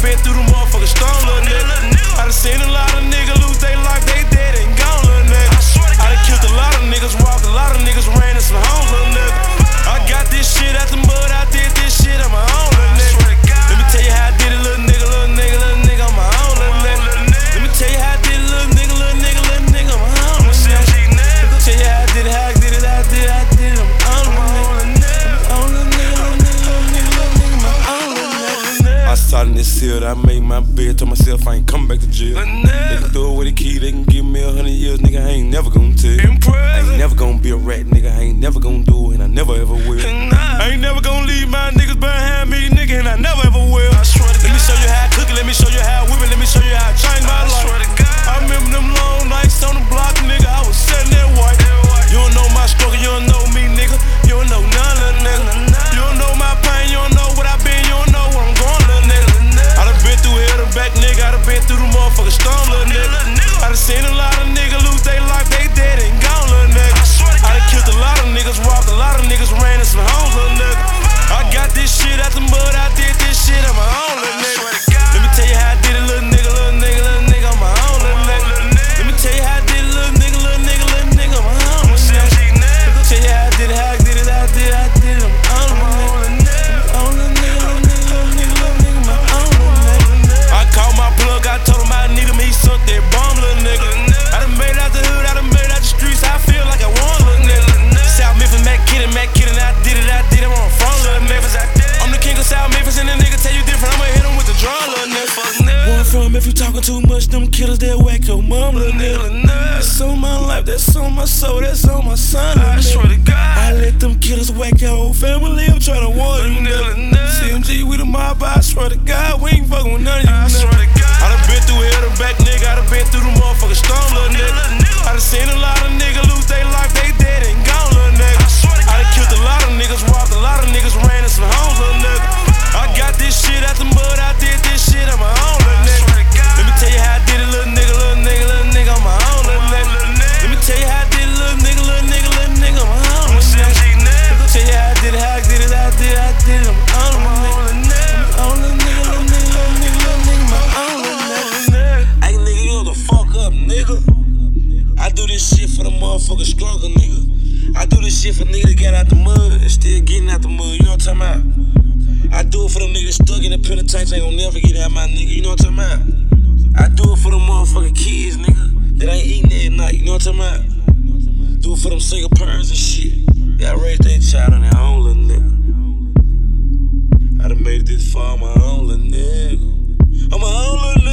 been through the motherfucking storm, little nigga. I done seen a lot of niggas lose they life, they dead and gone, little nigga. I done killed a lot of niggas, walked a lot of niggas, ran in some homes, little nigga. I got this shit out the mud, I did this shit on my own, little nigga. Let me tell you how I did it, little nigga, little nigga, little nigga on my own, little nigga. Let me tell you how I did it, little nigga, little nigga, little nigga on my own, little nigga. Let me tell you how I did it, how I did it, how I did it, how I did it on my own, little nigga. I saw in this seal, I made my bed, told myself I ain't coming back to jail. They can throw away the key, they can give me 100 years, nigga, I ain't never gonna tell. I ain't never gonna be a rat, nigga, I ain't never gonna do it, and I never ever will. I ain't never gonna leave my niggas behind me, nigga, and I never ever will. Let me show you how I cook it, let me show you how I whip it, let me show you how I change my life. I remember them long nights on the block, nigga, I was setting that white. You don't know my struggle, you don't know me, nigga, you don't know none of nigga. You don't know my pain, you don't know what I been, you don't know where I'm going, little nigga. I done been through hell and back, nigga, I done been through the motherfucking storm, little nigga. I done seen a lot of niggas lose they life, they dead and gone, little nigga. I done killed a lot of niggas, walked a lot of niggas, ran in some homes, little nigga. I got this shit out the mud, I did this shit on my own, little nigga. Let me tell you how I did it, little nigga, little nigga, little nigga on my own, little nigga. Let me tell you how I did it, little nigga, little nigga, little nigga on my own, little nigga. Let me tell you how I did it, how I did it, how I did it, how I did it on my own, little nigga. I called my plug, I told him I need him, he sunk that bomb, little nigga. I done made it out the hood, I done made it out the streets, I feel like I won, little nigga. South Memphis, Mac Kidden, I did it, I'm on front, little nigga. I'm the king of South Memphis, and the nigga tell you different, I'ma hit him with the drum, little nigga. Where I'm from, if you talking too much, them killers, they'll whack your mom, little nigga. That's on my life, that's on my soul, that's on my son, little nigga. I swear to God, I let them killers whack your whole family, I'm tryna warn you, nigga. CMG, we the mob, I swear to God, we ain't fucking with none of you, nigga. I swear to God, I done been through hell and back, nigga, I done been through the motherfucking storm, little nigga. I done seen a lot of niggas lose they life, they dead and gone, little nigga. I done killed a lot of niggas, walked a lot of niggas, ran in some homes, little nigga. I got this shit out the mud, I did this shit on my own, little nigga. Let me tell you how I did it, little nigga, little nigga, little nigga on my own, little nigga. Let me tell you how I did it, little nigga, little nigga, little nigga on my own, little nigga. Let me tell you how I did it, how I did it, how I did it, how I did it on my own, little nigga. On little nigga, little nigga, little nigga, little nigga, my own, little nigga. Hey nigga, you know the fuck up, nigga. I do this shit for the motherfucking struggle, nigga. I do this shit for niggas that got out the mud and still getting out the mud, you know what I'm talking about? I do it for them niggas stuck in the penitentiary, ain't gon' never get out, my nigga, you know what I'm talking about? I do it for them motherfucking kids, nigga, that ain't eating at night, you know what I'm talking about? Do it for them single parents and shit. They raised their child on their own, little nigga. I done made it this far on my own, little nigga. On my own, little nigga.